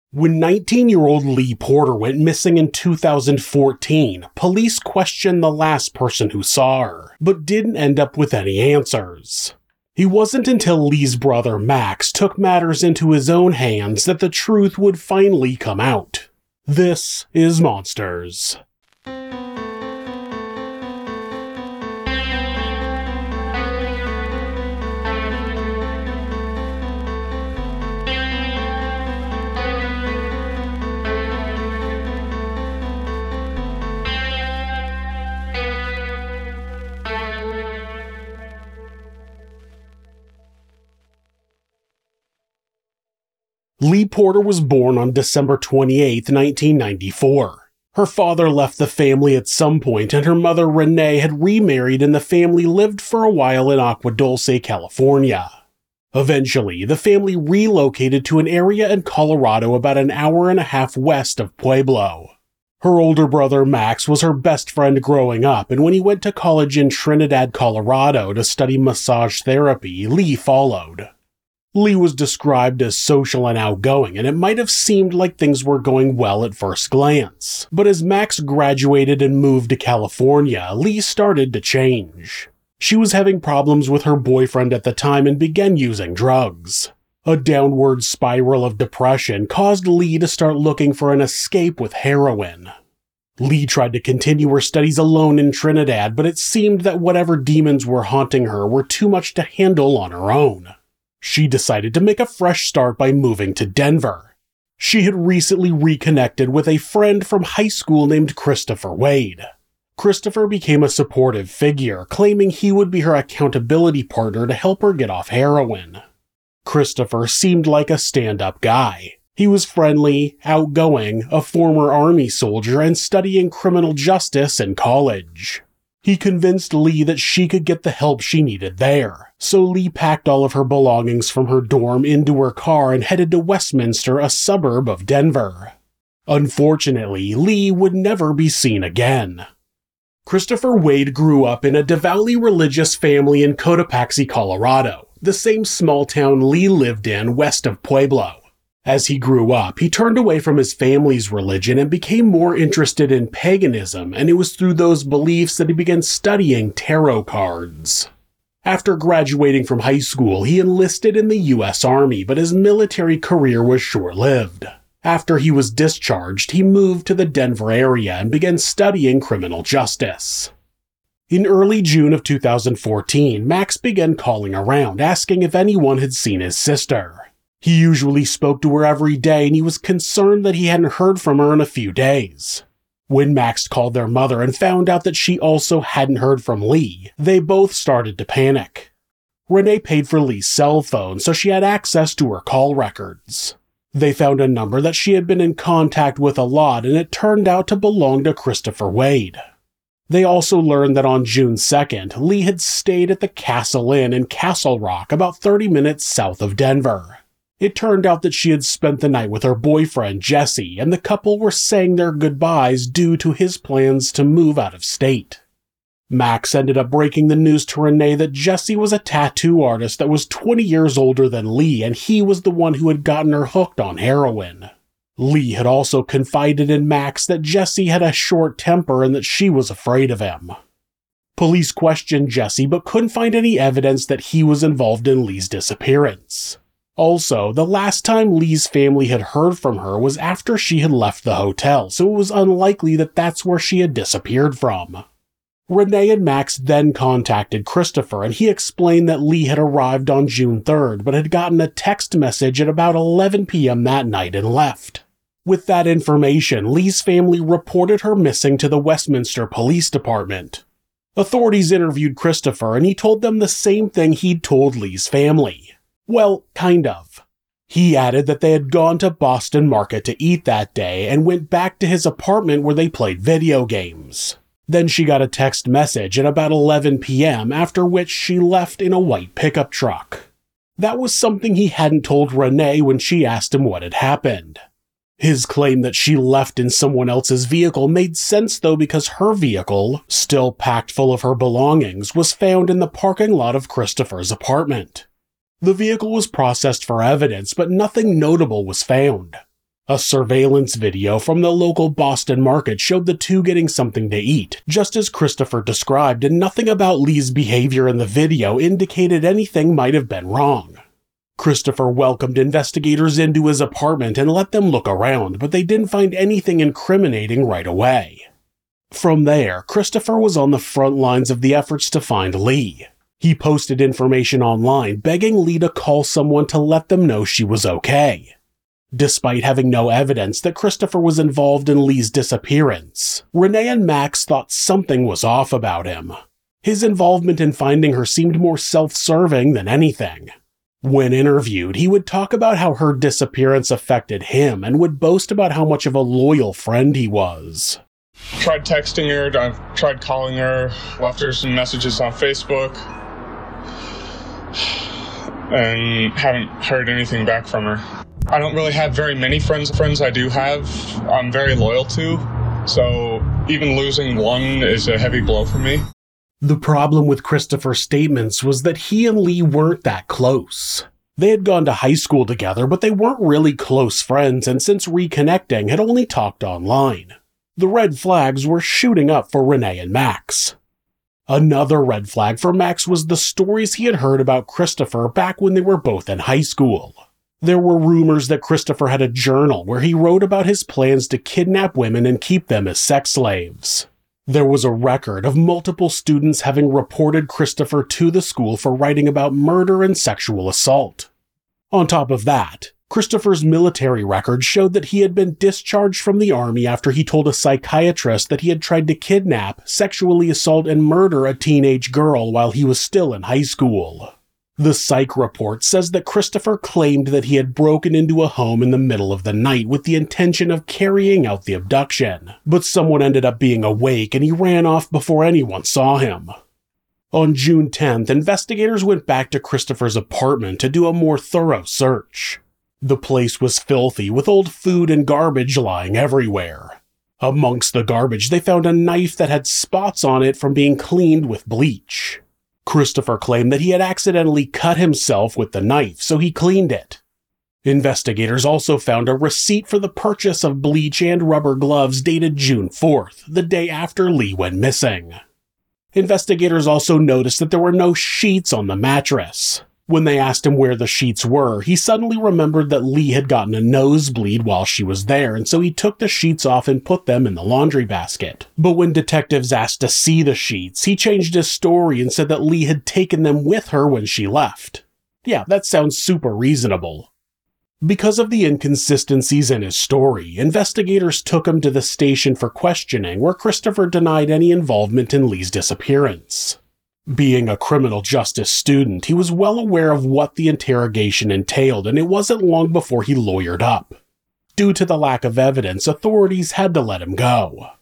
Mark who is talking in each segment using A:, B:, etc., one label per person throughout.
A: When 19-year-old Lee Porter went missing in 2014, police questioned the last person who saw her, but didn't end up with any answers. It wasn't until Lee's brother Max took matters into his own hands that the truth would finally come out. This is Monsters. Lee Porter was born on December 28, 1994. Her father left the family at some point, and her mother Renee had remarried, and the family lived for a while in Agua Dulce, California. Eventually, the family relocated to an area in Colorado about an hour and a half west of Pueblo. Her older brother Max was her best friend growing up, and when he went to college in Trinidad, Colorado to study massage therapy, Lee followed. Lee was described as social and outgoing, and it might have seemed like things were going well at first glance. But as Max graduated and moved to California, Lee started to change. She was having problems with her boyfriend at the time and began using drugs. A downward spiral of depression caused Lee to start looking for an escape with heroin. Lee tried to continue her studies alone in Trinidad, but it seemed that whatever demons were haunting her were too much to handle on her own. She decided to make a fresh start by moving to Denver. She had recently reconnected with a friend from high school named Christopher Wade. Christopher became a supportive figure, claiming he would be her accountability partner to help her get off heroin. Christopher seemed like a stand-up guy. He was friendly, outgoing, a former Army soldier, and studying criminal justice in college. He convinced Lee that she could get the help she needed there, so Lee packed all of her belongings from her dorm into her car and headed to Westminster, a suburb of Denver. Unfortunately, Lee would never be seen again. Christopher Wade grew up in a devoutly religious family in Cotopaxi, Colorado, the same small town Lee lived in west of Pueblo. As he grew up, he turned away from his family's religion and became more interested in paganism, and it was through those beliefs that he began studying tarot cards. After graduating from high school, he enlisted in the U.S. Army, but his military career was short-lived. After he was discharged, he moved to the Denver area and began studying criminal justice. In early June of 2014, Max began calling around, asking if anyone had seen his sister. He usually spoke to her every day, and he was concerned that he hadn't heard from her in a few days. When Max called their mother and found out that she also hadn't heard from Lee, they both started to panic. Renee paid for Lee's cell phone, so she had access to her call records. They found a number that she had been in contact with a lot, and it turned out to belong to Christopher Wade. They also learned that on June 2nd, Lee had stayed at the Castle Inn in Castle Rock, about 30 minutes south of Denver. It turned out that she had spent the night with her boyfriend, Jesse, and the couple were saying their goodbyes due to his plans to move out of state. Max ended up breaking the news to Renee that Jesse was a tattoo artist that was 20 years older than Lee, and he was the one who had gotten her hooked on heroin. Lee had also confided in Max that Jesse had a short temper and that she was afraid of him. Police questioned Jesse but couldn't find any evidence that he was involved in Lee's disappearance. Also, the last time Lee's family had heard from her was after she had left the hotel, so it was unlikely that that's where she had disappeared from. Renee and Max then contacted Christopher, and he explained that Lee had arrived on June 3rd, but had gotten a text message at about 11 p.m. that night and left. With that information, Lee's family reported her missing to the Westminster Police Department. Authorities interviewed Christopher, and he told them the same thing he'd told Lee's family. Well, kind of. He added that they had gone to Boston Market to eat that day and went back to his apartment where they played video games. Then she got a text message at about 11 p.m., after which she left in a white pickup truck. That was something he hadn't told Renee when she asked him what had happened. His claim that she left in someone else's vehicle made sense though, because her vehicle, still packed full of her belongings, was found in the parking lot of Christopher's apartment. The vehicle was processed for evidence, but nothing notable was found. A surveillance video from the local Boston market showed the two getting something to eat, just as Christopher described, and nothing about Lee's behavior in the video indicated anything might have been wrong. Christopher welcomed investigators into his apartment and let them look around, but they didn't find anything incriminating right away. From there, Christopher was on the front lines of the efforts to find Lee. He posted information online begging Lee to call someone to let them know she was okay. Despite having no evidence that Christopher was involved in Lee's disappearance, Renee and Max thought something was off about him. His involvement in finding her seemed more self-serving than anything. When interviewed, he would talk about how her disappearance affected him and would boast about how much of a loyal friend he was.
B: Tried texting her, I've tried calling her, left her some messages on Facebook, and haven't heard anything back from her. I don't really have very many friends I do have, I'm very loyal to, so even losing one is a heavy blow for me.
A: The problem with Christopher's statements was that he and Lee weren't that close. They had gone to high school together, but they weren't really close friends, and since reconnecting, had only talked online. The red flags were shooting up for Renee and Max. Another red flag for Max was the stories he had heard about Christopher back when they were both in high school. There were rumors that Christopher had a journal where he wrote about his plans to kidnap women and keep them as sex slaves. There was a record of multiple students having reported Christopher to the school for writing about murder and sexual assault. On top of that, Christopher's military record showed that he had been discharged from the army after he told a psychiatrist that he had tried to kidnap, sexually assault, and murder a teenage girl while he was still in high school. The psych report says that Christopher claimed that he had broken into a home in the middle of the night with the intention of carrying out the abduction, but someone ended up being awake and he ran off before anyone saw him. On June 10th, investigators went back to Christopher's apartment to do a more thorough search. The place was filthy, with old food and garbage lying everywhere. Amongst the garbage, they found a knife that had spots on it from being cleaned with bleach. Christopher claimed that he had accidentally cut himself with the knife, so he cleaned it. Investigators also found a receipt for the purchase of bleach and rubber gloves dated June 4th, the day after Lee went missing. Investigators also noticed that there were no sheets on the mattress. When they asked him where the sheets were, he suddenly remembered that Lee had gotten a nosebleed while she was there, and so he took the sheets off and put them in the laundry basket. But when detectives asked to see the sheets, he changed his story and said that Lee had taken them with her when she left. Yeah, that sounds super reasonable. Because of the inconsistencies in his story, investigators took him to the station for questioning, where Christopher denied any involvement in Lee's disappearance. Being a criminal justice student, he was well aware of what the interrogation entailed, and it wasn't long before he lawyered up. Due to the lack of evidence, authorities had to let him go.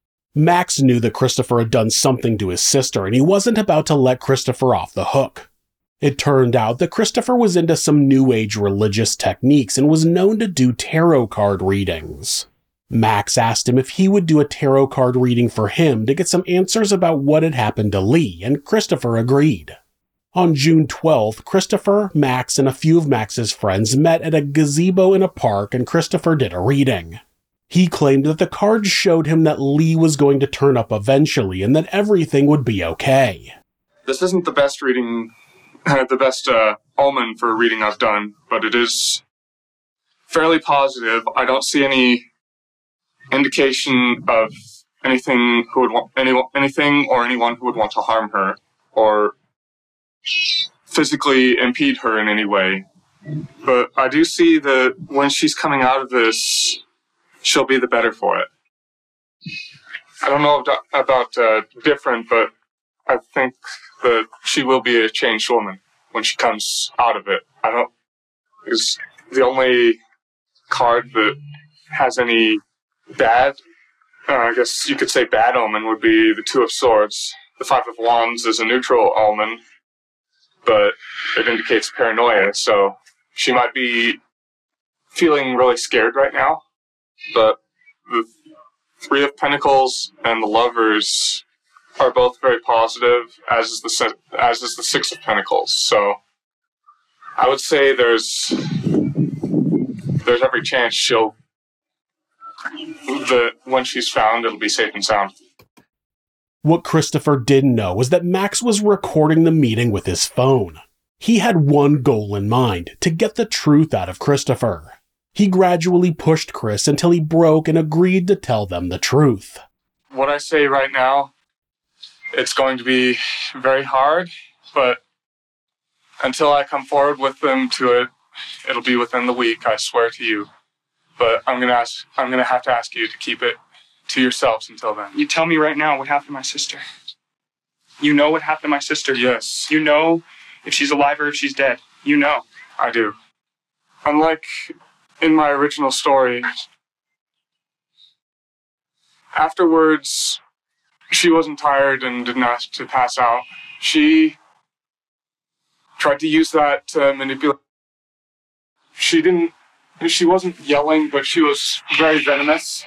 A: Max knew that Christopher had done something to his sister, and he wasn't about to let Christopher off the hook. It turned out that Christopher was into some New Age religious techniques and was known to do tarot card readings. Max asked him if he would do a tarot card reading for him to get some answers about what had happened to Lee, and Christopher agreed. On June 12th, Christopher, Max, and a few of Max's friends met at a gazebo in a park, and Christopher did a reading. He claimed that the cards showed him that Lee was going to turn up eventually and that everything would be okay.
B: This isn't the best reading, the best omen for a reading I've done, but it is fairly positive. I don't see any indication of anything who would want anything or anyone who would want to harm her or physically impede her in any way. But I do see that when she's coming out of this, she'll be the better for it. I don't know about different, but I think that she will be a changed woman when she comes out of it. It's the only card that has any bad, I guess you could say bad omen would be the Two of Swords. The Five of Wands is a neutral omen, but it indicates paranoia, so she might be feeling really scared right now. But the Three of Pentacles and the Lovers are both very positive, as is the Six of Pentacles. So I would say there's every chance she'll that when she's found, it'll be safe and sound.
A: What Christopher didn't know was that Max was recording the meeting with his phone. He had one goal in mind, to get the truth out of Christopher. He gradually pushed Chris until he broke and agreed to tell them the truth.
B: What I say right now, it's going to be very hard, but until I come forward with them to it, it'll be within the week, I swear to you. But I'm gonna have to ask you to keep it to yourselves until then.
C: You tell me right now what happened to my sister. You know what happened to my sister.
B: Yes.
C: You know if she's alive or if she's dead. You know.
B: I do. Unlike in my original story, afterwards, she wasn't tired and didn't ask to pass out. She tried to use that to manipulate. She wasn't yelling, but she was very venomous.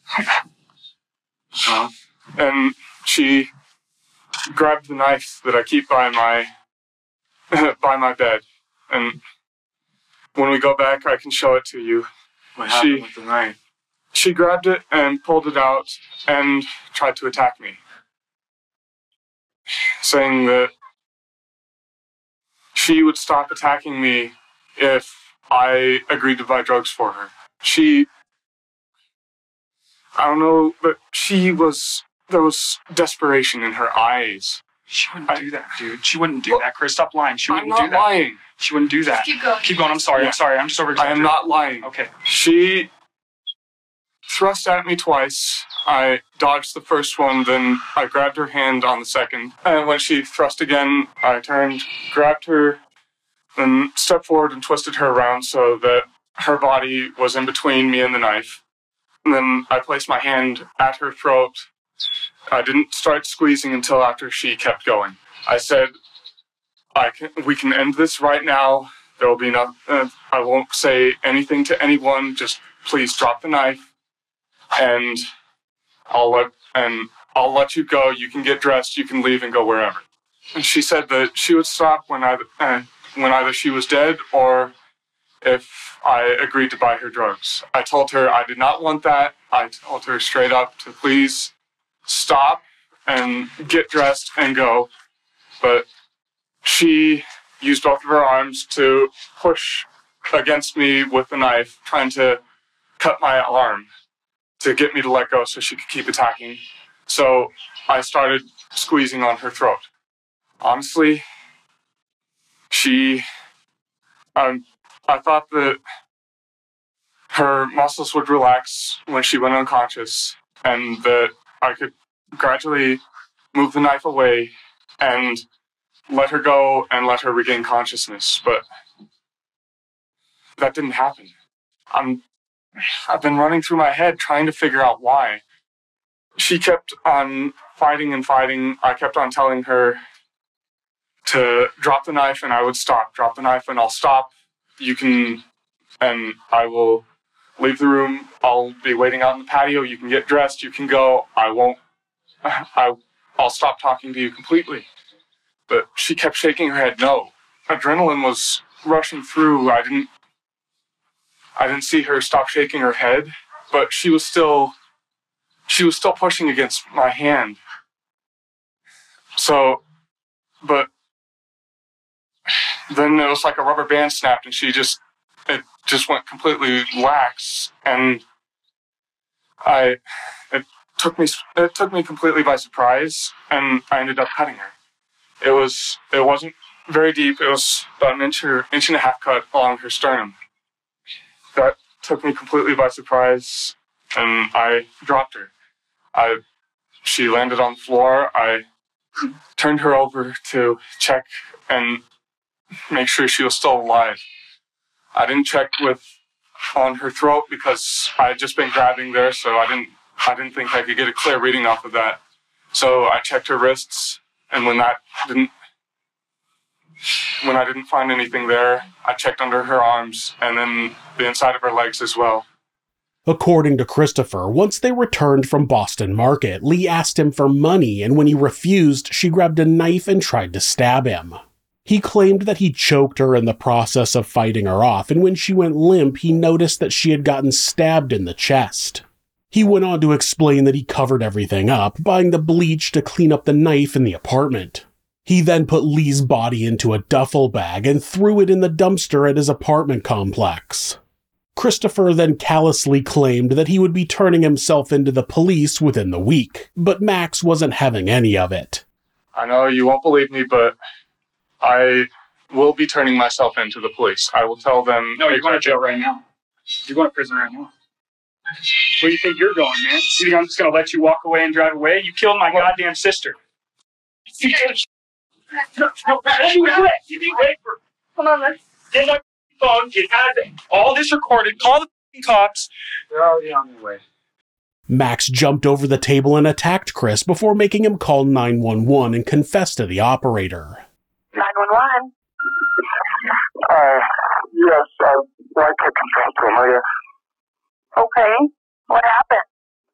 B: And she grabbed the knife that I keep by my bed. And when we go back, I can show it to you.
D: What happened with the knife?
B: She grabbed it and pulled it out and tried to attack me, saying that she would stop attacking me if I agreed to buy drugs for her. I don't know, but there was desperation in her eyes.
C: She wouldn't do that, dude. She wouldn't do that, Chris. Stop lying. She wouldn't do that.
B: I'm not lying.
C: She wouldn't do that.
E: Keep going.
C: Keep going. I'm sorry.
B: Yeah.
C: I'm sorry. I'm just over.
B: I am not lying.
C: Okay.
B: She thrust at me twice. I dodged the first one, then I grabbed her hand on the second. And when she thrust again, I turned, grabbed her, then stepped forward and twisted her around so that her body was in between me and the knife. And then I placed my hand at her throat. I didn't start squeezing until after she kept going. I said, we can end this right now. There will be nothing. I won't say anything to anyone. Just please drop the knife, and I'll let you go. You can get dressed. You can leave and go wherever. And she said that she would stop when either she was dead or if I agreed to buy her drugs. I told her I did not want that. I told her straight up to please stop and get dressed and go. But she used both of her arms to push against me with the knife, trying to cut my arm to get me to let go so she could keep attacking. So I started squeezing on her throat. Honestly, I thought that her muscles would relax when she went unconscious and that I could gradually move the knife away and let her go and let her regain consciousness. But that didn't happen. I've been running through my head trying to figure out why. She kept on fighting and fighting. I kept on telling her to drop the knife and I would stop. Drop the knife and I'll stop. You can, and I will leave the room. I'll be waiting out in the patio. You can get dressed. You can go. I'll stop talking to you completely. But she kept shaking her head no. Adrenaline was rushing through. I didn't see her stop shaking her head, but she was still pushing against my hand. So, but then it was like a rubber band snapped and it just went completely lax, and it took me completely by surprise, and I ended up cutting her. It wasn't very deep. It was about an inch and a half cut along her sternum. That took me completely by surprise, and I dropped her. She landed on the floor. I turned her over to check and make sure she was still alive. I didn't check on her throat because I had just been grabbing there, so I didn't think I could get a clear reading off of that. So I checked her wrists, and when I didn't find anything there, I checked under her arms and then the inside of her legs as well.
A: According to Christopher, once they returned from Boston Market, Lee asked him for money, and when he refused, she grabbed a knife and tried to stab him. He claimed that he choked her in the process of fighting her off, and when she went limp, he noticed that she had gotten stabbed in the chest. He went on to explain that he covered everything up, buying the bleach to clean up the knife in the apartment. He then put Lee's body into a duffel bag and threw it in the dumpster at his apartment complex. Christopher then callously claimed that he would be turning himself into the police within the week, but Max wasn't having any of it.
B: I know you won't believe me, but I will be turning myself into the police. I will tell them...
C: No, you're going to jail right now. You're going to prison right now. Where do you think you're going, man? You think I'm just going to let you walk away and drive away? You killed my goddamn sister. No, come on, man. Get my phone. It has all this recorded. Call the cops. They're already on their way.
A: Max jumped over the table and attacked Chris before making him call 911 and confess to the operator.
E: 911? Yes, I'd like to confess to him, I guess. Okay, what happened?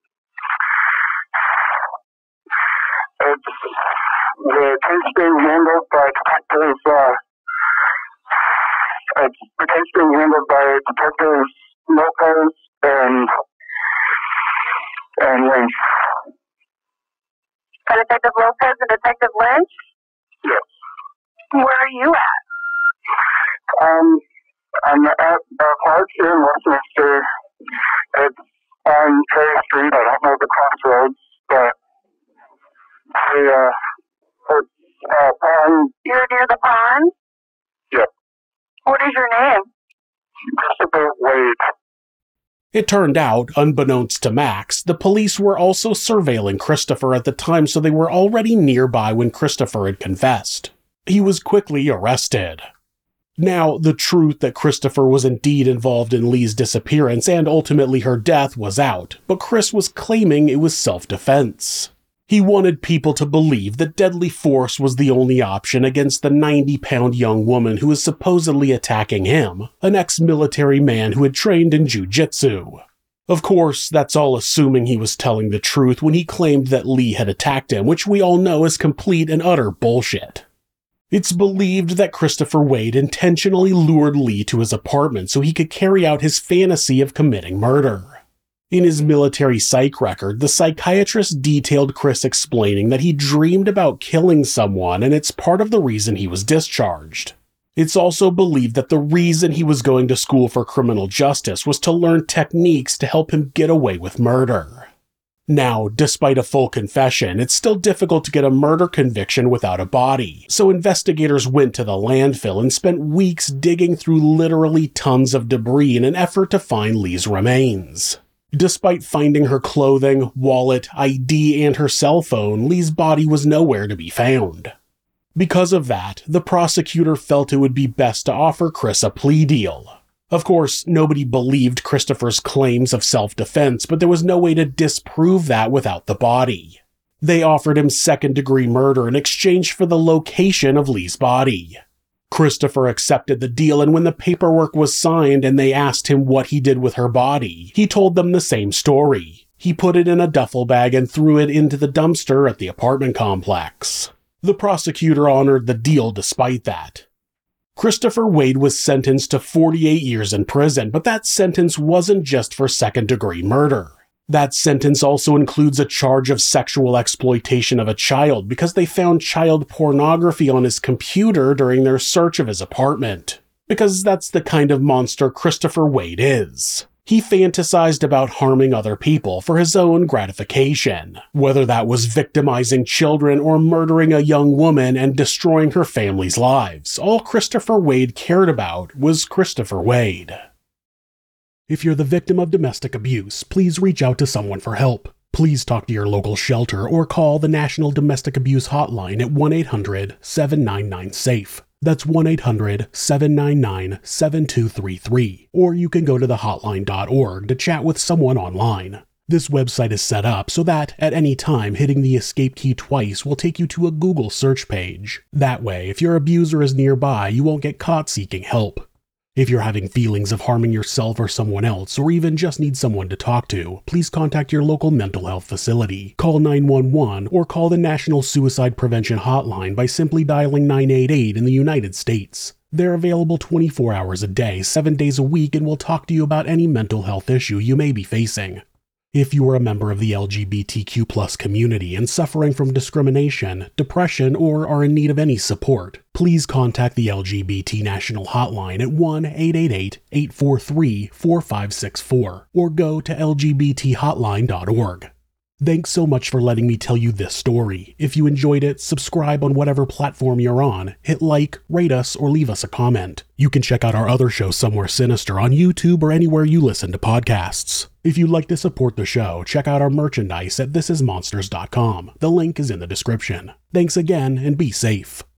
E: The case being handled by detectives, the case being handled by Detectives Lopez and Lynch. By Detective Lopez and Detective Lynch? Yes. Where are you at? I'm at the park here in Westminster. It's on Cherry Street. I don't know the crossroads, but pond. You're near the pond? Yep. What is your name? Christopher Wade.
A: It turned out, unbeknownst to Max, the police were also surveilling Christopher at the time, so they were already nearby when Christopher had confessed. He was quickly arrested. Now, the truth that Christopher was indeed involved in Lee's disappearance and ultimately her death was out, but Chris was claiming it was self-defense. He wanted people to believe that deadly force was the only option against the 90-pound young woman who was supposedly attacking him, an ex-military man who had trained in jiu-jitsu. Of course, that's all assuming he was telling the truth when he claimed that Lee had attacked him, which we all know is complete and utter bullshit. It's believed that Christopher Wade intentionally lured Lee to his apartment so he could carry out his fantasy of committing murder. In his military psych record, the psychiatrist detailed Chris explaining that he dreamed about killing someone, and it's part of the reason he was discharged. It's also believed that the reason he was going to school for criminal justice was to learn techniques to help him get away with murder. Now, despite a full confession, it's still difficult to get a murder conviction without a body, so investigators went to the landfill and spent weeks digging through literally tons of debris in an effort to find Lee's remains. Despite finding her clothing, wallet, ID, and her cell phone, Lee's body was nowhere to be found. Because of that, the prosecutor felt it would be best to offer Chris a plea deal. Of course, nobody believed Christopher's claims of self-defense, but there was no way to disprove that without the body. They offered him second-degree murder in exchange for the location of Lee's body. Christopher accepted the deal, and when the paperwork was signed and they asked him what he did with her body, he told them the same story. He put it in a duffel bag and threw it into the dumpster at the apartment complex. The prosecutor honored the deal despite that. Christopher Wade was sentenced to 48 years in prison, but that sentence wasn't just for second-degree murder. That sentence also includes a charge of sexual exploitation of a child because they found child pornography on his computer during their search of his apartment. Because that's the kind of monster Christopher Wade is. He fantasized about harming other people for his own gratification, whether that was victimizing children or murdering a young woman and destroying her family's lives. All Christopher Wade cared about was Christopher Wade. If you're the victim of domestic abuse, please reach out to someone for help. Please talk to your local shelter or call the National Domestic Abuse Hotline at 1-800-799-SAFE. That's 1-800-799-7233. Or you can go to thehotline.org to chat with someone online. This website is set up so that, at any time, hitting the escape key twice will take you to a Google search page. That way, if your abuser is nearby, you won't get caught seeking help. If you're having feelings of harming yourself or someone else, or even just need someone to talk to, please contact your local mental health facility. Call 911 or call the National Suicide Prevention Hotline by simply dialing 988 in the United States. They're available 24 hours a day, 7 days a week, and will talk to you about any mental health issue you may be facing. If you are a member of the LGBTQ+ community and suffering from discrimination, depression, or are in need of any support, please contact the LGBT National Hotline at 1-888-843-4564 or go to lgbthotline.org. Thanks so much for letting me tell you this story. If you enjoyed it, subscribe on whatever platform you're on, hit like, rate us, or leave us a comment. You can check out our other show, Somewhere Sinister, on YouTube or anywhere you listen to podcasts. If you'd like to support the show, check out our merchandise at thisismonsters.com. The link is in the description. Thanks again, and be safe.